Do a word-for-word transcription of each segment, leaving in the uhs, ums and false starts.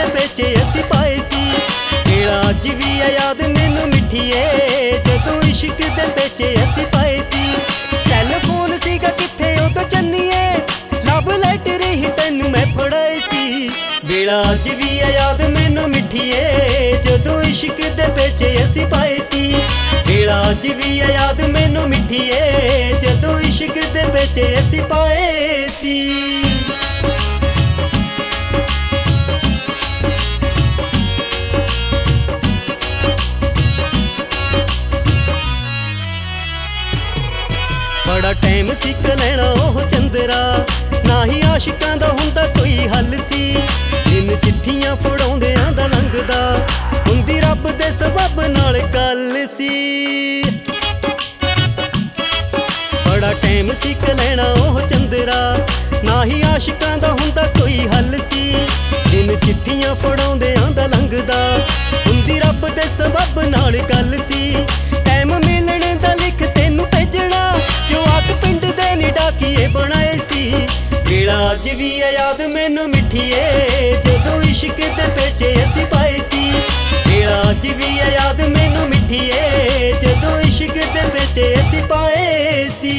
ਦੇ ਪੇਚੇ ਅਸੀਂ ਪਾਏ ਸੀ। ਵੇਲਾ ਅੱਜ ਵੀ ਆ ਯਾਦ ਮੈਨੂੰ ਮਿੱਠੀਏ, ਜਦੋਂ ਇਸ਼ਕ ਦੇ ਪੇਚੇ ਅਸੀਂ ਪਾਏ ਸੀ। ਸੈੱਲ ਫੋਨ ਸੀਗਾ ਕਿੱਥੇ ਉਦੋਂ ਚੰਨੀਏ, ਲਵ ਲੈਟਰ ਹੀ ਤੈਨੂੰ ਮੈਂ ਫੜਾਏ ਸੀ। ਵੇਲਾ ਅੱਜ ਵੀ ਆ ਯਾਦ ਮੈਨੂੰ ਮਿੱਠੀਏ, ਜਦੋਂ ਇਸ਼ਕ ਦੇ ਪੇਚੇ ਅਸੀਂ ਪਾਏ ਸੀ। ਵੇਲਾ ਅੱਜ ਵੀ ਆ ਯਾਦ ਮੈਨੂੰ ਮਿੱਠੀਏ, ਜਦੋਂ ਇਸ਼ਕ ਦੇ ਪੇਚੇ ਅਸੀਂ ਪਾਏ ਸੀ। ਬੜਾ ਟਾਈਮ ਸਿੱਖ ਲੈਣਾ ਉਹ ਚੰਦਰਾ, ਨਾ ਹੀ ਆਸ਼ਿਕਾਂ ਦਾ ਹੁੰਦਾ ਕੋਈ ਹੱਲ ਸੀ। ਦਿਨ ਚਿੱਠੀਆਂ ਫੜਾਉਂਦਿਆਂ ਦਾ ਲੰਘਦਾ, ਹੁੰਦੀ ਰੱਬ ਦੇ ਸਬੱਬ ਨਾਲ ਗੱਲ ਸੀ। ਬੜਾ ਟਾਈਮ ਸਿੱਖ ਲੈਣਾ ਉਹ ਚੰਦਰਾ, ਨਾ ਹੀ ਆਸ਼ਿਕਾਂ ਦਾ ਹੁੰਦਾ ਕੋਈ ਹੱਲ ਸੀ। ਦਿਨ ਚਿੱਠੀਆਂ ਫੜਾਉਂਦਿਆਂ ਦਾ ਲੰਘਦਾ, ਹੁੰਦੀ ਰੱਬ ਦੇ ਸਬੱਬ ਨਾਲ ਗੱਲ ਸੀ। ਟਾਈਮ ਮਿਲਣ ਦਾ ਲਿਖ ਤੈਨੂੰ ਭੇਜਣਾ, ਜੋ ਆਕ ਪਿੰਡ ਦੇ ਨੀ ਡਾਕੀਏ ਬਣਾਏ ਸੀ। ਵੇਲਾ ਅੱਜ ਵੀ ਆ ਯਾਦ ਮੈਨੂੰ ਮਿੱਠੀਏ, ਜਦੋਂ ਇਸ਼ਕ ਦੇ ਪੇਚੇ ਅਸੀਂ ਪਾਏ ਸੀ। ਵੇਲਾ ਅੱਜ ਵੀ ਆ ਯਾਦ ਮੈਨੂੰ ਮਿੱਠੀਏ, ਜਦੋਂ ਇਸ਼ਕ ਦੇ ਪੇਚੇ ਅਸੀਂ ਪਾਏ ਸੀ।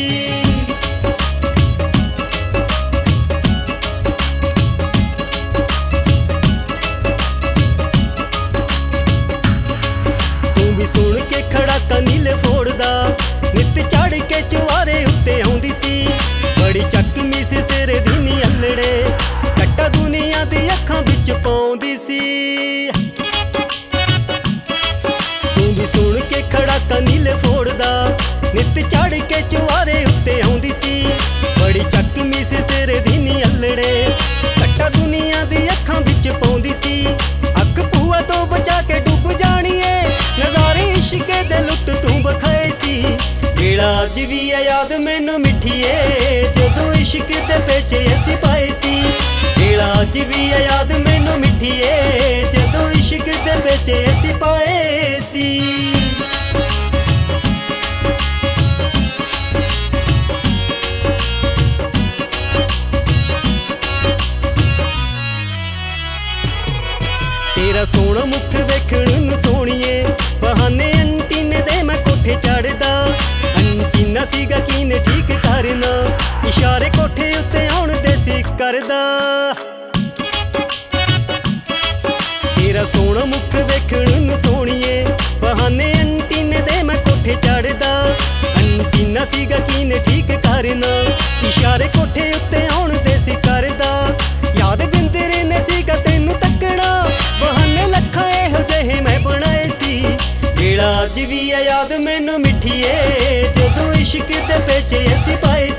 ਤੂੰ ਵੀ ਸੁਣ ਕੇ ਖੜਾਕਾ ਨੀਲੇ ਫੋੜਦਾ, ਨਿੱਤ ਚੜ ਕੇ ਚੁਆਰੇ ਉੱਤੇ ਆਉਂਦੀ ਸੀ। ਬੜੀ ਚੱਕਮੀ ਸੀ ਸਿਰ ਦੀ ਨੀ ਅਲੜੇ, ਕੱਟਾ ਦੁਨੀਆ ਦੀ ਅੱਖਾਂ ਵਿੱਚ ਪਾਉਂਦੀ ਸੀ। ਤੂੰ ਵੀ ਸੁਣ ਕੇ ਖੜਾਕਾ ਨੀਲੇ ਫੋੜਦਾ, ਨਿੱਤ ਚੜ ਕੇ ਚੁਆਰੇ ਉੱਤੇ ਆਉਂਦੀ ਸੀ। ਬੜੀ ਚੱਕਮੀ ਸੀ ਸਿਰ ਦੀ ਨੀ ਅਲੜੇ, ਕੱਟਾ ਦੁਨੀਆ ਦੀ ਅੱਖਾਂ ਵਿੱਚ ਪਾਉਂਦੀ ਸੀ। ਅੱਖ ਭੂਆ ਤੋਂ ਬਚਾ ਕੇ ਡੁੱਬ ਜਾਣੀਏ, ਨਜ਼ਾਰੇ ਇਸ਼ਕ ਦੇ ਲੁੱਟ ਤੂੰ ਬਖਾਏ ਸੀ। ਵੇਲਾ ਅੱਜ ਵੀ ਆ ਯਾਦ ਮੈਨੂੰ ਮਿੱਠੀਏ, ਜਦੋਂ ਇਸ਼ਕ ਦੇ ਪੇਚੇ ਅਸੀਂ ਪਾਏ ਸੀ। ਵੇਲਾ ਅੱਜ ਵੀ ਆ ਯਾਦ ਮੈਨੂੰ ਮਿੱਠੀਏ, ਜਦੋਂ ਇਸ਼ਕ ਦੇ ਪੇਚੇ ਅਸੀਂ ਪਾਏ ਸੀ। ਤੇਰਾ ਸੋਹਣਾ ਮੁਖ ਵੇਖਣ ਨੂੰ ਸੋਹਣੀਏ, ਬਹਾਨੇ ਅੰਟੀਨੇ ਦੇ ਮੈਂ ਕੋਠੇ ਚੜਦਾ। ਅੰਟੀਨਾ ਸੀਗਾ ਕਿਨੇ ਠੀਕ ਕਰਨਾ, ਇਸ਼ਾਰੇ ਕੋਠੇ ਉੱਤੇ ਆਉਣ ਦੇ ਸੀ ਕਰਦਾ। ਤੇਰਾ ਸੋਹਣਾ ਮੁਖ ਵੇਖਣ ਨੂੰ ਸੋਹਣੀਏ, ਬਹਾਨੇ ਅੰਟੀਨੇ ਦੇ ਮੈਂ ਕੋਠੇ ਚੜਦਾ। ਅੰਟੀਨਾ ਸੀਗਾ ਕਿਨੇ ਠੀਕ ਕਰਨਾ, ਇਸ਼ਾਰੇ ਕੋਠੇ ਉੱਤੇ ਆਉਣ ਦੇ ਸੀ ਕਰਦਾ। ਯਾਦ ਬਿੰਦਰੇ ਨੇ ਸੀਗਾ ਤੈਨੂੰ ਤੱਕਣਾ, ਬਹਾਨੇ ਲੱਖਾਂ ਇਹੋ ਜਿਹੇ ਮੈਂ ਬਣਾਏ ਸੀ। ਵੇਲਾ ਅੱਜ ਵੀ ਆ ਯਾਦ ਮੈਨੂੰ ਮਿੱਠੀਏ, ਜਦੋਂ ਇਸ਼ਕ ਦੇ ਪੇਚੇ ਅਸੀਂ ਪਾਏ